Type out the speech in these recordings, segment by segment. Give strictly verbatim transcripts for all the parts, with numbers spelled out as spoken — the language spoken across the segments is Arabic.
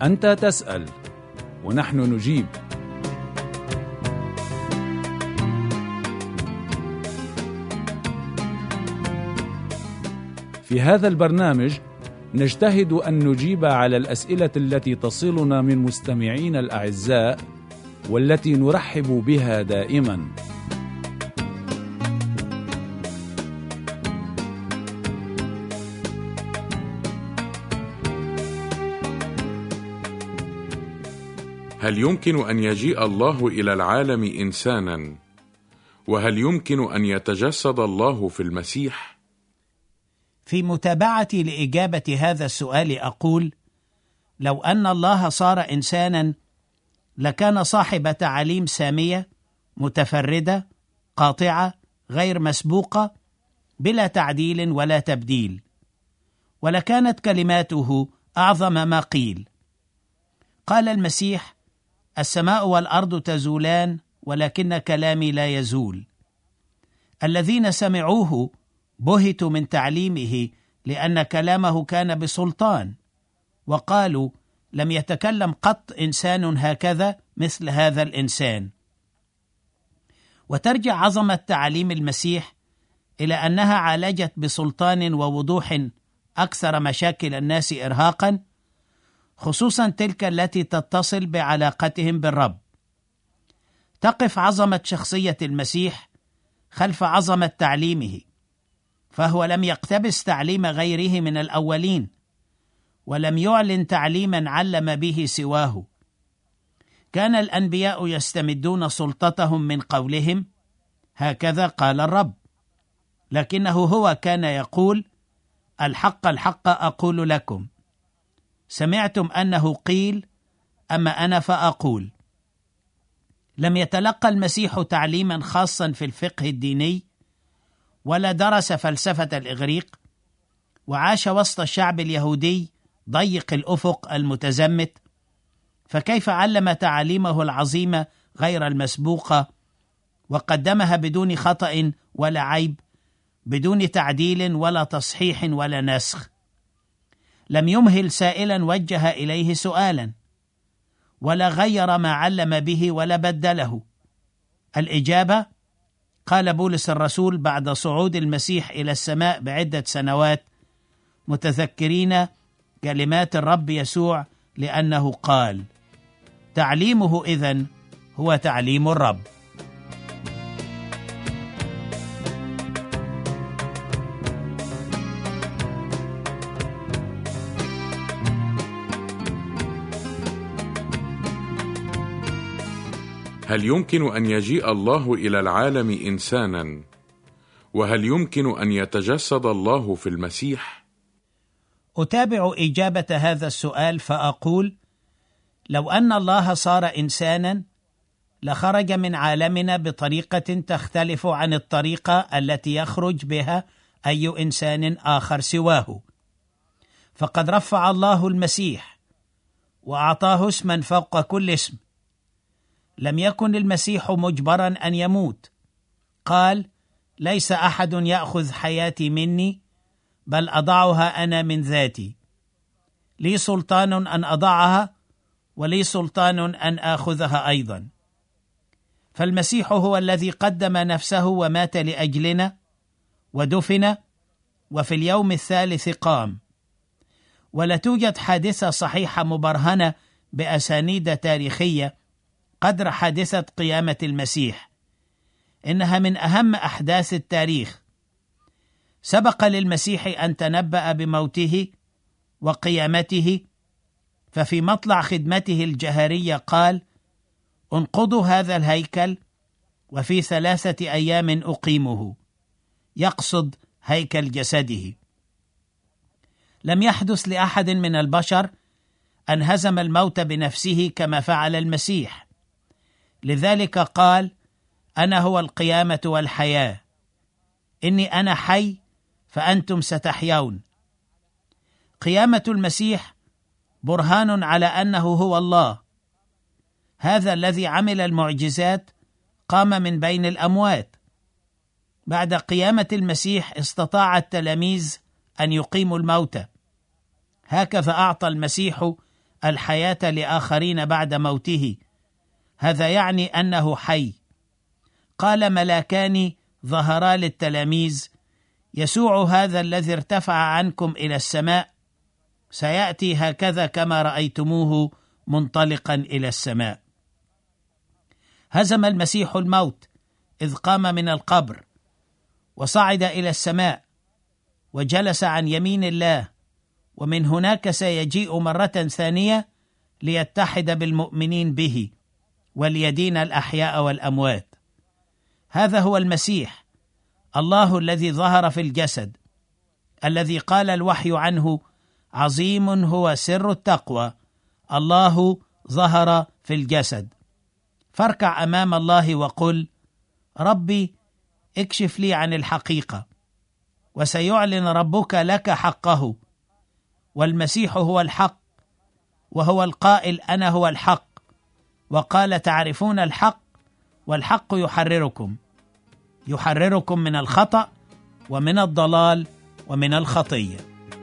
أنت تسأل ونحن نجيب. في هذا البرنامج نجتهد أن نجيب على الأسئلة التي تصلنا من مستمعين الأعزاء والتي نرحب بها دائما. هل يمكن أن يجيء الله إلى العالم إنسانا؟ وهل يمكن أن يتجسد الله في المسيح؟ في متابعة لإجابة هذا السؤال أقول: لو أن الله صار إنسانا لكان صاحب تعاليم سامية متفردة قاطعة غير مسبوقة بلا تعديل ولا تبديل، ولكانت كلماته أعظم ما قيل. قال المسيح: السماء والأرض تزولان ولكن كلامي لا يزول. الذين سمعوه بهتوا من تعليمه لأن كلامه كان بسلطان، وقالوا: لم يتكلم قط إنسان هكذا مثل هذا الإنسان. وترجع عظمة تعاليم المسيح إلى أنها عالجت بسلطان ووضوح أكثر مشاكل الناس إرهاقا، خصوصا تلك التي تتصل بعلاقتهم بالرب. تقف عظمة شخصية المسيح خلف عظمة تعليمه، فهو لم يقتبس تعليم غيره من الأولين، ولم يعلن تعليما علم به سواه. كان الأنبياء يستمدون سلطتهم من قولهم: هكذا قال الرب، لكنه هو كان يقول: الحق الحق أقول لكم، سمعتم أنه قيل، أما أنا فأقول. لم يتلقى المسيح تعليما خاصا في الفقه الديني، ولا درس فلسفة الإغريق، وعاش وسط الشعب اليهودي ضيق الأفق المتزمت، فكيف علم تعاليمه العظيمة غير المسبوقة وقدمها بدون خطأ ولا عيب، بدون تعديل ولا تصحيح ولا نسخ؟ لم يمهل سائلا وجه إليه سؤالا، ولا غير ما علم به ولا بدله. الإجابة: قال بولس الرسول بعد صعود المسيح إلى السماء بعدة سنوات، متذكرين كلمات الرب يسوع، لأنه قال: تعليمه إذن هو تعليم الرب. هل يمكن أن يجيء الله إلى العالم إنسانا؟ وهل يمكن أن يتجسد الله في المسيح؟ أتابع إجابة هذا السؤال فأقول: لو أن الله صار إنسانا لخرج من عالمنا بطريقة تختلف عن الطريقة التي يخرج بها أي إنسان آخر سواه. فقد رفع الله المسيح وأعطاه اسما فوق كل اسم. لم يكن المسيح مجبرا أن يموت. قال: ليس أحد يأخذ حياتي مني، بل أضعها أنا من ذاتي. لي سلطان أن أضعها، ولي سلطان أن آخذها أيضا. فالمسيح هو الذي قدم نفسه ومات لأجلنا ودفن، وفي اليوم الثالث قام. ولا توجد حادثة صحيحة مبرهنة بأسانيد تاريخية قدر حادثة قيامة المسيح. إنها من أهم أحداث التاريخ. سبق للمسيح أن تنبأ بموته وقيامته، ففي مطلع خدمته الجهرية قال: انقضوا هذا الهيكل وفي ثلاثة أيام أقيمه، يقصد هيكل جسده. لم يحدث لأحد من البشر أن هزم الموت بنفسه كما فعل المسيح. لذلك قال: أنا هو القيامة والحياة، إني أنا حي فأنتم ستحيون. قيامة المسيح برهان على أنه هو الله. هذا الذي عمل المعجزات قام من بين الأموات. بعد قيامة المسيح استطاع التلاميذ أن يقيموا الموتى. هكذا أعطى المسيح الحياة لآخرين بعد موته، هذا يعني أنه حي. قال ملاكان ظهرا للتلاميذ: يسوع هذا الذي ارتفع عنكم إلى السماء سيأتي هكذا كما رأيتموه منطلقا إلى السماء. هزم المسيح الموت إذ قام من القبر وصعد إلى السماء وجلس عن يمين الله، ومن هناك سيجيء مرة ثانية ليتحد بالمؤمنين به وليدين الأحياء والأموات. هذا هو المسيح، الله الذي ظهر في الجسد، الذي قال الوحي عنه: عظيم هو سر التقوى، الله ظهر في الجسد. فاركع أمام الله وقل: ربي اكشف لي عن الحقيقة، وسيعلن ربك لك حقه. والمسيح هو الحق، وهو القائل: أنا هو الحق، وقال: تعرفون الحق والحق يحرركم، يحرركم من الخطأ ومن الضلال ومن الخطية.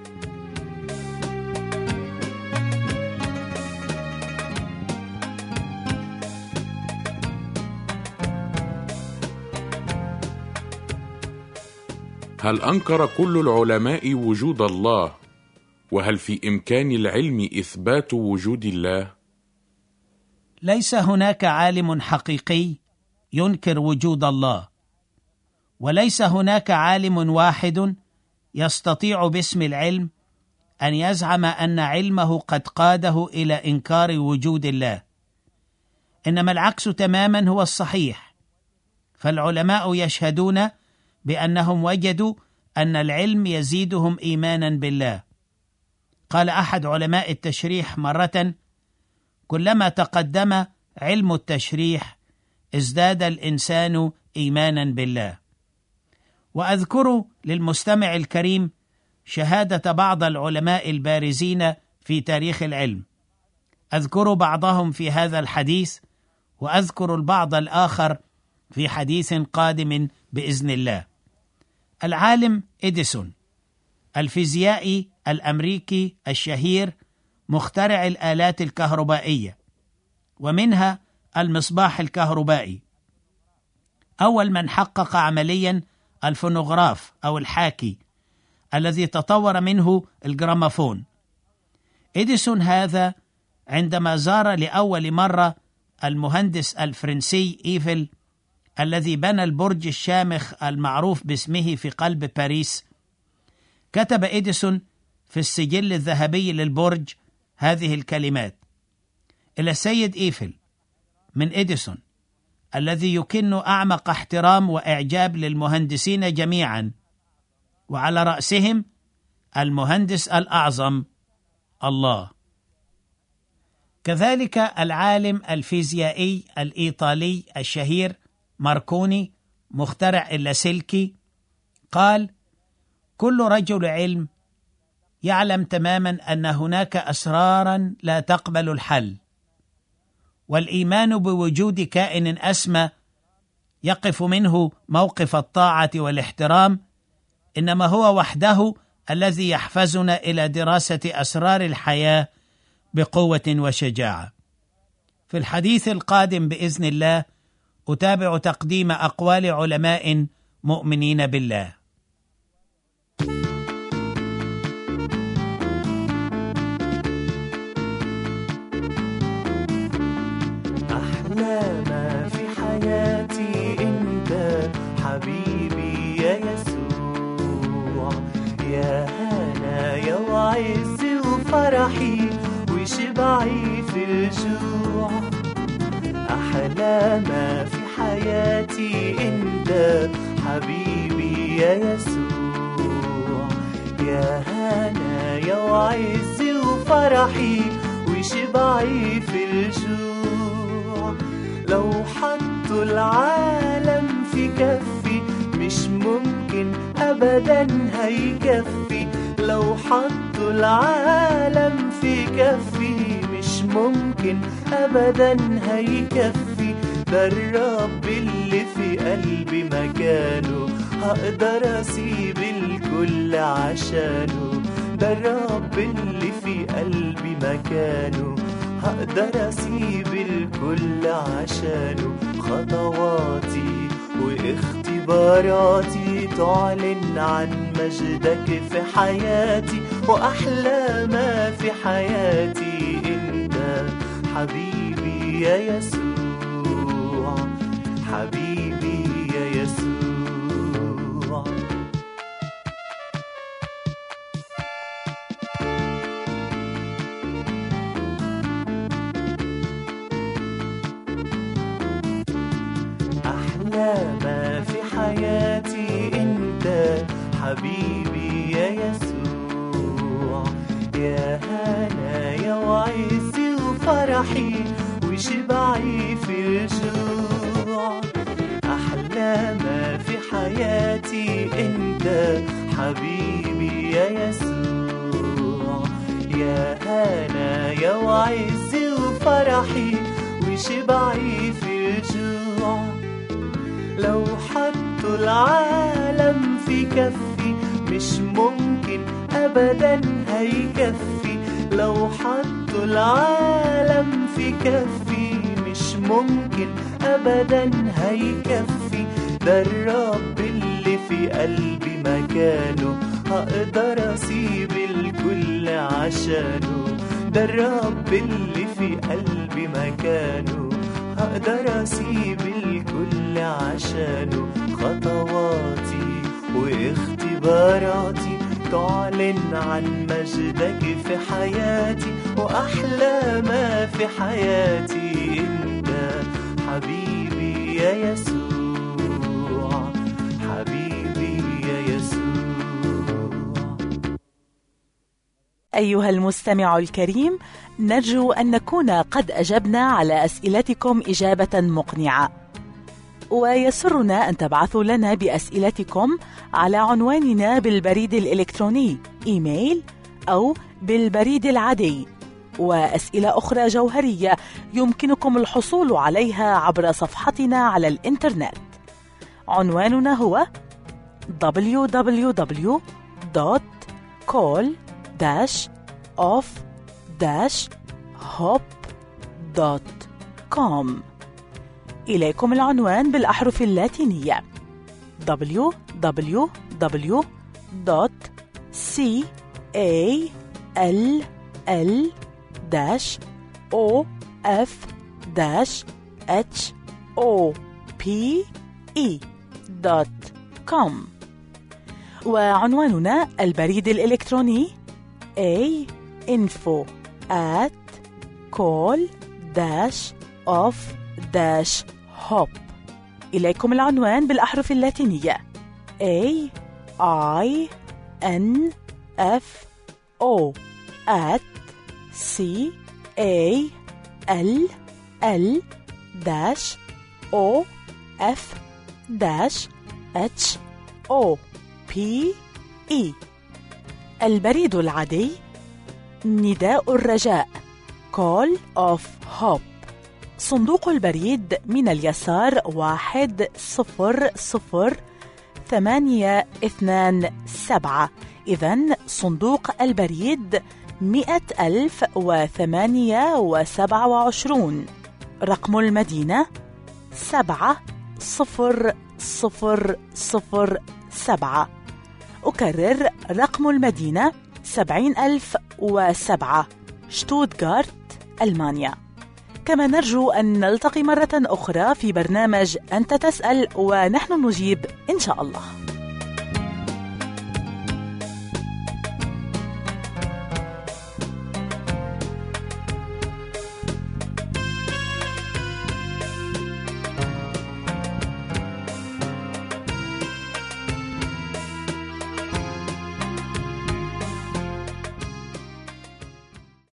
هل أنكر كل العلماء وجود الله؟ وهل في إمكان العلم إثبات وجود الله؟ ليس هناك عالم حقيقي ينكر وجود الله، وليس هناك عالم واحد يستطيع باسم العلم أن يزعم أن علمه قد قاده إلى إنكار وجود الله، إنما العكس تماما هو الصحيح. فالعلماء يشهدون بأنهم وجدوا أن العلم يزيدهم إيمانا بالله. قال أحد علماء التشريح مرة: كلما تقدم علم التشريح ازداد الإنسان إيمانا بالله. وأذكر للمستمع الكريم شهادة بعض العلماء البارزين في تاريخ العلم. أذكر بعضهم في هذا الحديث، وأذكر البعض الآخر في حديث قادم بإذن الله. العالم إديسون، الفيزيائي الأمريكي الشهير، مخترع الآلات الكهربائية، ومنها المصباح الكهربائي، أول من حقق عمليا الفونوغراف أو الحاكي الذي تطور منه الجراموفون. إديسون هذا عندما زار لأول مرة المهندس الفرنسي إيفل الذي بنى البرج الشامخ المعروف باسمه في قلب باريس، كتب إديسون في السجل الذهبي للبرج هذه الكلمات: إلى السيد إيفل من إديسون، الذي يكن أعمق احترام وإعجاب للمهندسين جميعا، وعلى رأسهم المهندس الأعظم الله. كذلك العالم الفيزيائي الإيطالي الشهير ماركوني، مخترع اللاسلكي، قال: كل رجل علم يعلم تماما أن هناك أسرارا لا تقبل الحل، والإيمان بوجود كائن أسمى يقف منه موقف الطاعة والاحترام إنما هو وحده الذي يحفزنا إلى دراسة أسرار الحياة بقوة وشجاعة. في الحديث القادم بإذن الله أتابع تقديم أقوال علماء مؤمنين بالله. أحلى ما في حياتي أنت حبيبي يا يسوع، يا هنايا وعزي وفرحي وشبعي في الجوع. أحلى ما في حياتي أنت حبيبي يا يسوع، يا هنايا وعزي وفرحي وشبعي في الجوع. لو حطوا العالم في كفي مش ممكن أبدا هيكفي، لو حطوا العالم في كفي مش ممكن أبدا هيكفي. ده الرب اللي في قلبي مكانه هقدر أسيب الكل عشانه، ده الرب اللي في قلبي مكانه، هقدر أسيب الكل عشانه. خطواتي واختباراتي تعلن عن مجدك في حياتي، وأحلى ما في حياتي أنت حبيبي يا يسوع، حبيبي يا يسوع. أحلى ما في حياتي أنت حبيبي يا يسوع، يا هنايا وعزي وفرحي وشبعي في الجوع. أحلى ما في حياتي أنت حبيبي يا يسوع، يا هنايا وعزي وفرحي وشبعي في الجوع. لو حطوا العالم في كفي مش ممكن أبدا هيكفي، لو حطوا العالم في كفي مش ممكن أبدا هيكفي. ده الرب اللي في قلبي مكانه، هقدر أسيب الكل عشانه. ده الرب اللي في قلبي مكانه، هقدر أسيب الكل عشانه. خطواتي واختباراتي تعلن عن مجدك في حياتي، وأحلى ما في حياتي أنت حبيبي يا يسوع، حبيبي يا يسوع. أيها المستمع الكريم، نرجو أن نكون قد أجبنا على أسئلتكم إجابة مقنعة، ويسرنا أن تبعثوا لنا بأسئلتكم على عنواننا بالبريد الإلكتروني إيميل أو بالبريد العادي. وأسئلة أخرى جوهرية يمكنكم الحصول عليها عبر صفحتنا على الإنترنت. عنواننا هو دبليو دبليو دبليو دوت كول اوف هوب دوت كوم. إليكم العنوان بالأحرف اللاتينية دبليو دبليو دبليو دوت كول دوت كوم. وعنواننا البريد الإلكتروني a info at call of hop. إليكم العنوان بالأحرف اللاتينية A I N F O at C A L L dash O F dash H O P E. البريد العادي نداء الرجاء Call of Hope. صندوق البريد من اليسار واحد صفر صفر ثمانية اثنان سبعة. إذن صندوق البريد مئة ألف وثمانية وسبعة وعشرون. رقم المدينة سبعة صفر صفر صفر سبعة. أكرر رقم المدينة سبعين ألف وسبعة، شتوتغارت، ألمانيا. كما نرجو أن نلتقي مرة أخرى في برنامج أنت تسأل ونحن نجيب إن شاء الله.